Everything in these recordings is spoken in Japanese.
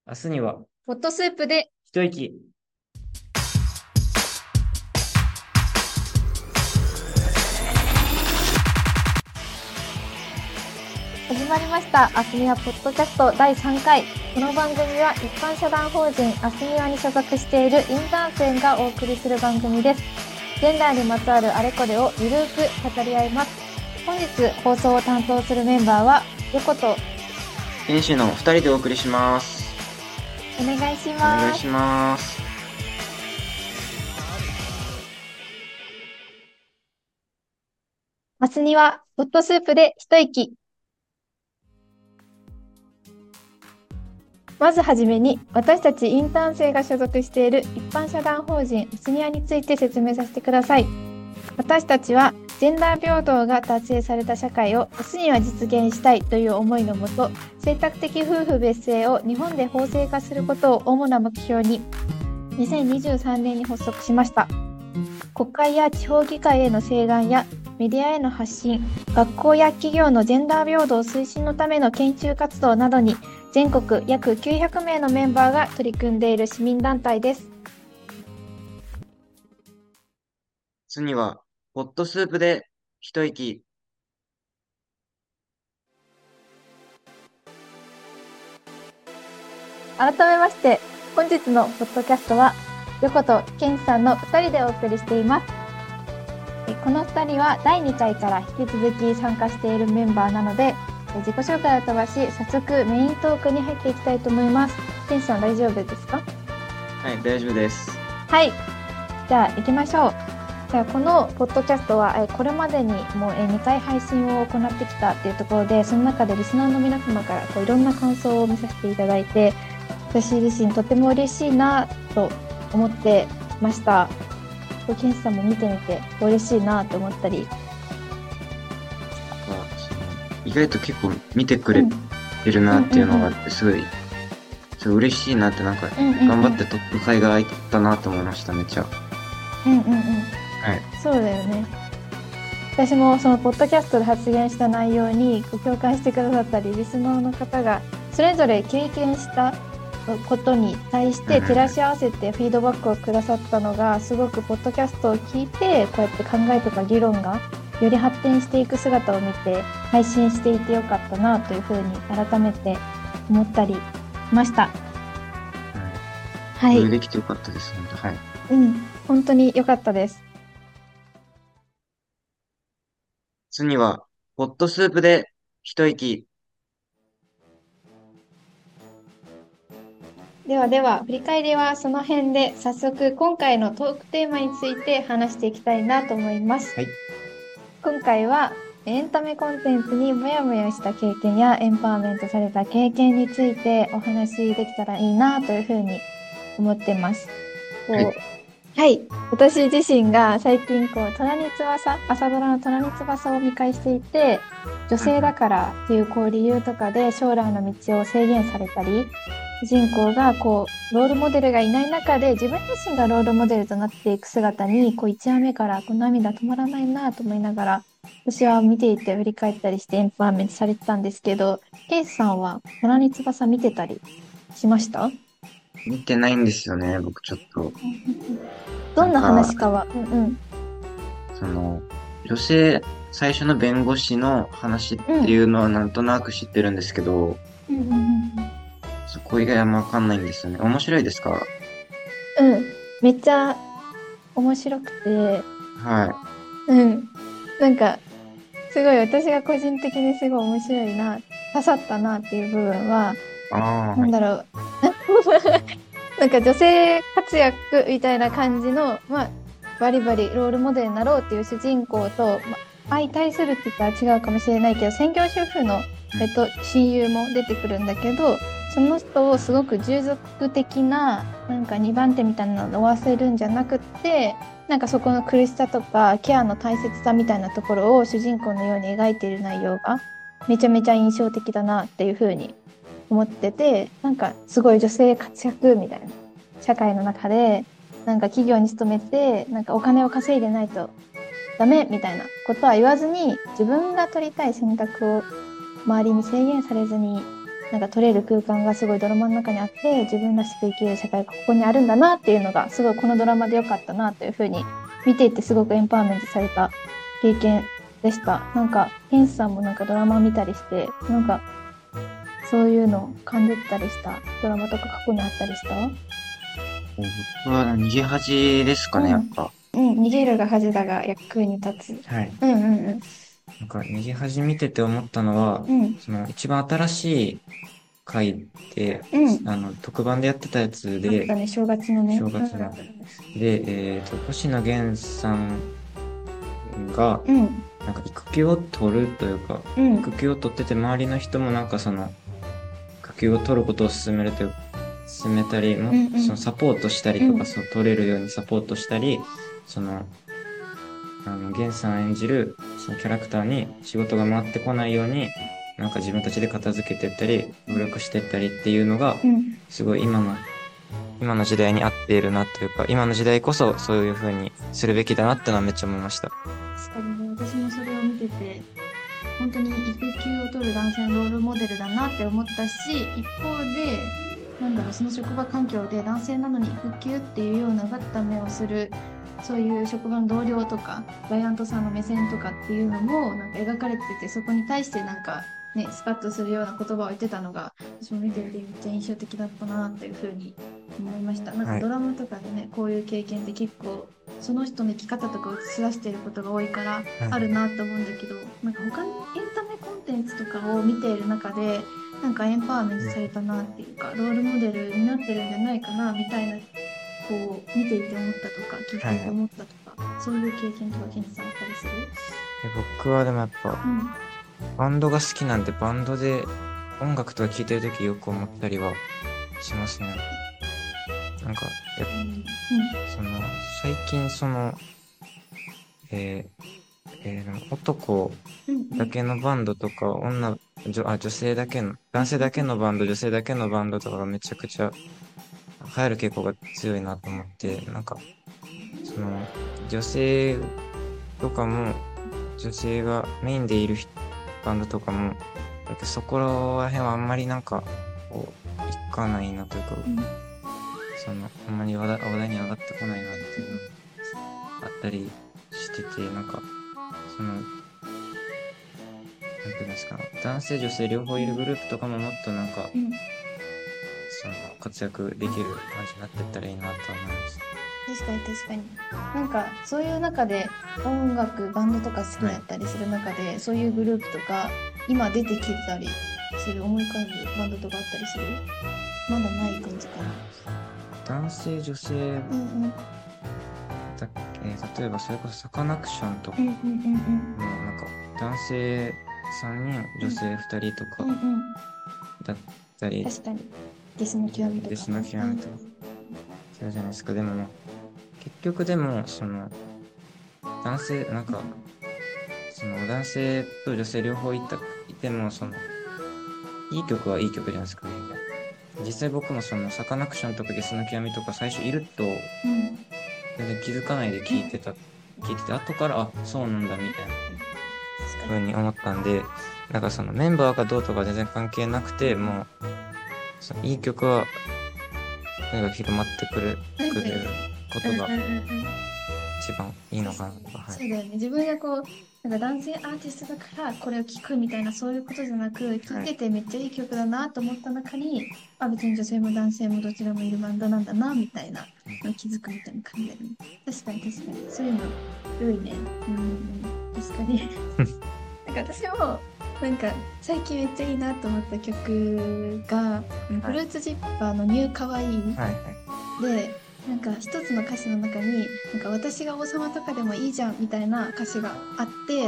明日にはホットスープで一息。 始まりました。アスミヤポッドキャスト第3回。この番組は一般社団法人アスミヤに所属しているインターン生がお送りする番組です。ジェンダーにまつわるあれこれをゆるーく語り合います。本日放送を担当するメンバーは横と天使の二人でお送りします。 お願いしお願いします。 ます。 アスニはホットスープで一息。まずはじめに、私たちインターン生が所属している一般社団法人アスニアについて説明させてください。私たちはジェンダー平等が達成された社会を明日には実現したいという思いのもと、選択的夫婦別姓を日本で法制化することを主な目標に2023年に発足しました。国会や地方議会への請願やメディアへの発信、学校や企業のジェンダー平等推進のための研究活動などに全国約900名のメンバーが取り組んでいる市民団体です。 明日にはホットスープで一息。 改めまして、本日のポッドキャストは横とケンさんの2人でお送りしています。この2人は第2回から引き続き参加しているメンバーなので、自己紹介を飛ばし早速メイントークに入っていきたいと思います。ケンさん大丈夫ですか？ はい、大丈夫です。 はい、じゃあ行きましょう。じゃあこのポッドキャストはこれまでにもう2回配信を行ってきたっていうところで、その中でリスナーの皆様からいろんな感想を見させていただいて、私自身とても嬉しいなと思ってました。ケンさんも見てみて嬉しいなと思ったり。 意外と結構見てくれてるなっていうのがあって、すごい嬉しいなって、頑張って撮った甲斐が空いたなと思いました、めっちゃ。 うんうんうん。 はい。 そうだよね。私もそのポッドキャストで発言した内容に共感してくださったり、リスナーの方がそれぞれ経験したことに対して照らし合わせてフィードバックをくださったのが、すごくポッドキャストを聞いてこうやって考えとか議論がより発展していく姿を見て配信していてよかったなというふうに改めて思ったりしました。 ははい。 い。できてよかったです、本当。はい。 本当に良かったです。 明日にはホットスープで一息。 ではでは、振り返りはその辺で早速今回のトークテーマについて話していきたいなと思います。 はい。 今回はエンタメコンテンツにモヤモヤした経験やエンパワーメントされた経験についてお話しできたらいいなというふうに思ってます。 はい。 はい。私自身が最近虎に翼、朝ドラの虎に翼を見返していて、女性だからっていう理由とかで将来の道を制限されたり、主人公がロールモデルがいない中で自分自身がロールモデルとなっていく姿に、1話目から涙止まらないなと思いながら、私は見ていて振り返ったりしてエンパワーメントされてたんですけど、ケイスさんは虎に翼見てたりしました？ 見てないんですよね、僕ちょっと。 どんな話かは。 その、女性、最初の弁護士の話っていうのはなんとなく知ってるんですけど、そこ以外はわかんないんですよね。面白いですか？ めっちゃ面白くて、 はうん。なんか、すごい私が個人的にすごい面白いな、刺さったなっていう部分は、 い。ああ、はい。 なんだろう。なんか女性活躍みたいな感じの、バリバリロールモデルになろうっていう主人公と、相対するって言ったら違うかもしれないけど、専業主婦の、親友も出てくるんだけど、その人をすごく従属的な、なんか2番手みたいなのを追わせるんじゃなくって、なんかそこの苦しさとかケアの大切さみたいなところを主人公のように描いている内容がめちゃめちゃ印象的だなっていう風に思ってて、なんかすごい女性活躍みたいな社会の中で、なんか企業に勤めてなんかお金を稼いでないとダメみたいなことは言わずに、自分が取りたい選択を周りに制限されずになんか撮れる空間がすごいドラマの中にあって、自分らしく生きる社会がここにあるんだなっていうのが、すごいこのドラマで良かったなというふうに見ていて、すごくエンパワーメントされた経験でした。なんか、ケンスさんもなんかドラマ見たりして、なんか、そういうのを感じたりしたドラマとか過去にあったりした？ 僕は逃げ恥ですかね、やっぱ。 うん、逃げるが恥だが役に立つ。 はい。 うんうんうん。 なんか逃げ恥見てて思ったのは、 うん。 その一番新しい回で、 うん。 特番でやってたやつあっで、 たね、正月のね。 正月の。で、星野源さんが、 うん。 なんか育休を取るというか、 うん。 育休を取ってて周りの人もなんかその、育休を取ることを勧めるという、勧めたり、 うんうんそのサポートしたりとか、そう取れるようにサポートしたり、その、源さん演じる、そのキャラクターに仕事が回ってこないように、なんか自分たちで片付けていったり、努力していったりっていうのが、すごい今の時代に合っているなというか、今の時代こそそういう風にするべきだなってのはめっちゃ思いました。 確かにね、私もそれを見てて、本当に育休を取る男性のロールモデルだなって思ったし、一方で、なんだろう、その職場環境で男性なのに育休っていうようなガッタ目をする、そういう職場の同僚とか、クライアントさんの目線とかっていうのもなんか描かれてて、そこに対してなんかね、スカッとするような言葉を言ってたのが、私も見ててめっちゃ印象的だったなっていうふうに思いました。なんかドラマとかでね、こういう経験って結構、その人の生き方とかを映し出していることが多いからあるなと思うんだけど、なんか他のエンタメコンテンツとかを見ている中で、なんかエンパワーメントされたなっていうか、ロールモデルになってるんじゃないかなみたいな、こう見ていて思ったとか、聞いていて思ったとか、そういう経験とかケンジさんあったりする？ 僕はでもやっぱ、バンドが好きなんで、バンドで音楽とか聴いてるときよく思ったりはしますね。なんか、最近男だけのバンドとか、女性だけの、男性だけのバンド、女性だけのバンドとかがめちゃくちゃ流行る傾向が強いなと思って、なんか、女性とかも、女性がメインでいるバンドとかも、そこら辺はあんまりなんか、こう、いかないなというか、あんまり話題に上がってこないなっていうのがあったりしてて、なんか、なんていうんですか、男性女性両方いるグループとかももっとなんか、活躍できる感じになっていったらいいなと思います。 確かに確かに。なんかそういう中で音楽、バンドとか好きだったりする中で、そういうグループとか今出てきたりする思い浮かぶバンドとかあったりする？まだない感じかな。 男性女性だっけ、例えばそれこそサカナクションとかもなんか男性3人女性2人とかだったり、 確かにゲスの極みとかゲスの極みとかそうじゃないですか。でも結局でも男性なんか男性と女性両方いてもいい曲はいい曲じゃないですかね。実際僕もサカナクションとかゲスの極みとか最初いると全然気づかないで聞いてて後からそうなんだみたいな風に思ったんで、なんかメンバーがどうとか全然関係なくて、もういい曲はなんか広まってくれることが一番いいのかなとか。 そうだよね。自分がこうなんか男性アーティストだからこれを聴くみたいなそういうことじゃなく、聴いててめっちゃいい曲だなと思った中に、別に女性も男性もどちらもいるバンドなんだなみたいな気づくみたいな感じだよね。確かに確かに。そういうの良いね。確かに。なんか私もなんか最近めっちゃいいなと思った曲が、フルーツジッパーのニューかわいいで、なんか一つの歌詞の中になんか私が王様とかでもいいじゃんみたいな歌詞があって、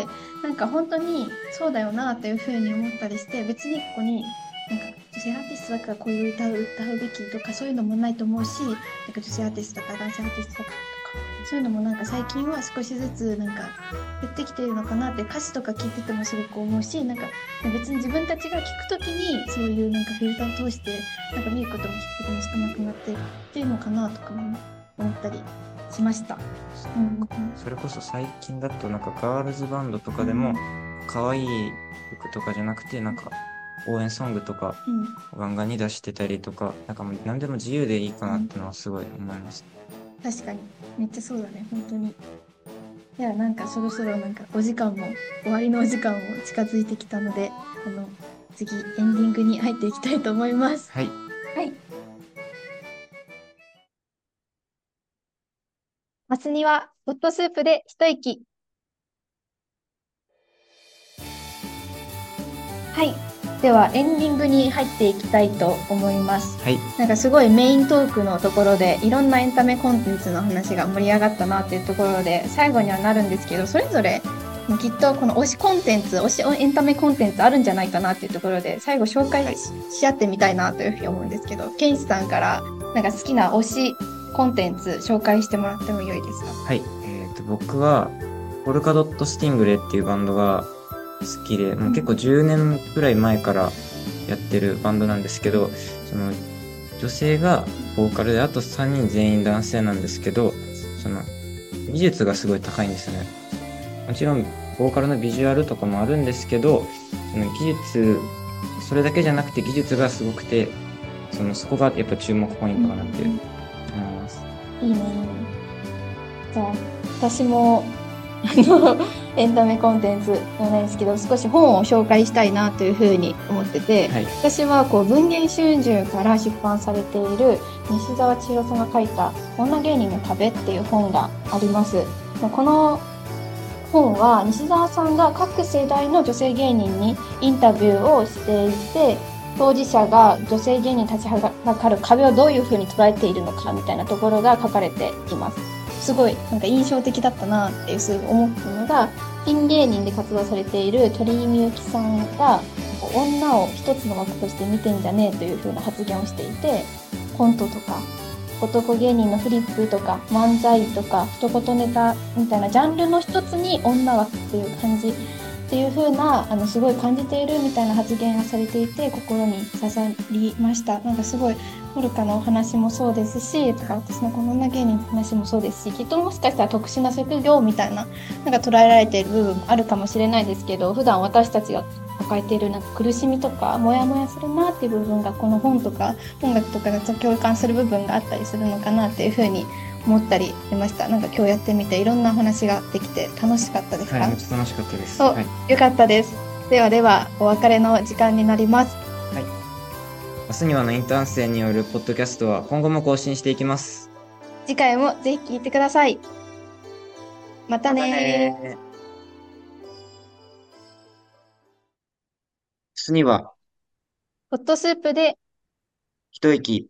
なんか本当にそうだよなっていう風に思ったりして、別にここになんか女性アーティストだからこういう歌を歌うべきとかそういうのもないと思うし、なんか女性アーティストだから男性アーティストだからとかそういうのもなんか最近は少しずつなんか減ってきているのかなって歌詞とか聞いててもすごく思うし、なんか別に自分たちが聞くときにそういうなんかフィルターを通してなんか見ることも聞くことも少なくなってっていうのかなとかも思ったりしました。 それこそ最近だとなんかガールズバンドとかでも可愛い曲とかじゃなくてなんか応援ソングとかガンガンに出してたりとか、なんかもう何でも自由でいいかなってのはすごい思います。 確かに。めっちゃそうだね、本当に。いや、なんかそろそろなんかお時間も、終わりのお時間も近づいてきたので、次エンディングに入っていきたいと思います。 はい。 はい。マスにはホットスープで一息。はい。では、エンディングに入っていきたいと思います。 はい。 なんかすごいメイントークのところで、いろんなエンタメコンテンツの話が盛り上がったなっていうところで、最後にはなるんですけど、それぞれ、きっとこの推しコンテンツ、推しエンタメコンテンツあるんじゃないかなっていうところで、最後紹介し合ってみたいなというふうに思うんですけど、ケンシさんからなんか好きな推しコンテンツ紹介してもらってもよいですか？ はい。僕は、ポルカドット・スティングレイっていうバンドが好きで、もう結構10年くらい前からやってるバンドなんですけど、その女性がボーカルで、あと3人全員男性なんですけど、その技術がすごい高いんですね。もちろんボーカルのビジュアルとかもあるんですけど、その技術、それだけじゃなくて技術がすごくて、そこがやっぱ注目ポイントかなって思います。 いいね。じゃあ、私もエンタメコンテンツじゃないですけど、少し本を紹介したいなというふうに思ってて、はい、私は文藝春秋から出版されている西澤千尋さんが書いた女芸人の壁っていう本があります。この本は西澤さんが各世代の女性芸人にインタビューをしていて、当事者が女性芸人に立ちはだかる壁をどういうふうに捉えているのかみたいなところが書かれています。すごいなんか印象的だったなっていうすぐ思ったのが、ピン芸人で活動されている鳥居みゆきさんが女を一つの枠として見てんじゃねえという風な発言をしていて、コントとか男芸人のフリップとか漫才とか一言ネタみたいなジャンルの一つに女枠っていう感じっていう風なすごい感じているみたいな発言がされていて、心に刺さりました。なんかすごいモルカのお話もそうですし、とか私のこの女芸人の話もそうですし、きっともしかしたら特殊な職業みたいななんか捉えられている部分もあるかもしれないですけど、普段私たちが抱えているなんか苦しみとかモヤモヤするなっていう部分がこの本とか音楽とかだと共感する部分があったりするのかなっていうふうに思ったりしました。なんか今日やってみていろんなお話ができて楽しかったですか？ はい、めっちゃ楽しかったです。 はい、よかったです。ではお別れの時間になります。 はい。明日にはのインターン生によるポッドキャストは今後も更新していきます。 次回もぜひ聞いてください。またねー。 明日にはホットスープで一息。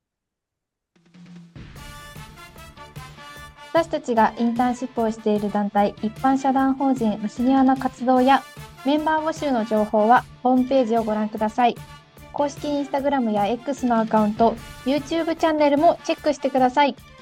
私たちがインターンシップをしている団体、一般社団法人マシニアの活動やメンバー募集の情報はホームページをご覧ください。公式インスタグラムや X のアカウント、YouTube チャンネルもチェックしてください。